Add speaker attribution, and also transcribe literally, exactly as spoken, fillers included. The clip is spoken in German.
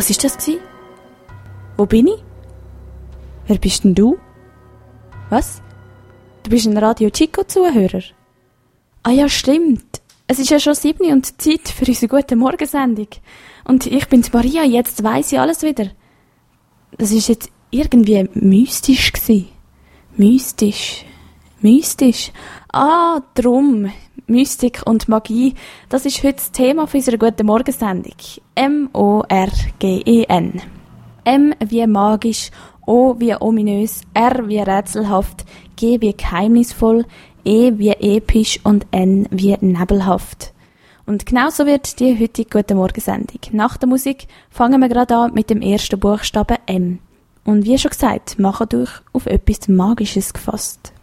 Speaker 1: Was ist das gsi? Wo bin ich? Wer bist denn du? Was? Du bist ein Radio Chico-Zuhörer? Ah ja, stimmt. Es ist ja schon sieben und Zeit für unsere gute Morgensendung. Und ich bin's Maria, jetzt weiss ich alles wieder. Das ist jetzt irgendwie mystisch gsi. Mystisch. Mystisch. Ah, drum. Mystik und Magie. Das ist heute das Thema für unsere gute Morgensendung. M O R G E N. M wie magisch, O wie ominös, R wie rätselhaft, G wie geheimnisvoll, E wie episch und N wie nebelhaft. Und genauso wird die heutige gute Morgensendung. Nach der Musik fangen wir gerade an mit dem ersten Buchstaben M. Und wie schon gesagt, machen durch auf etwas Magisches gefasst.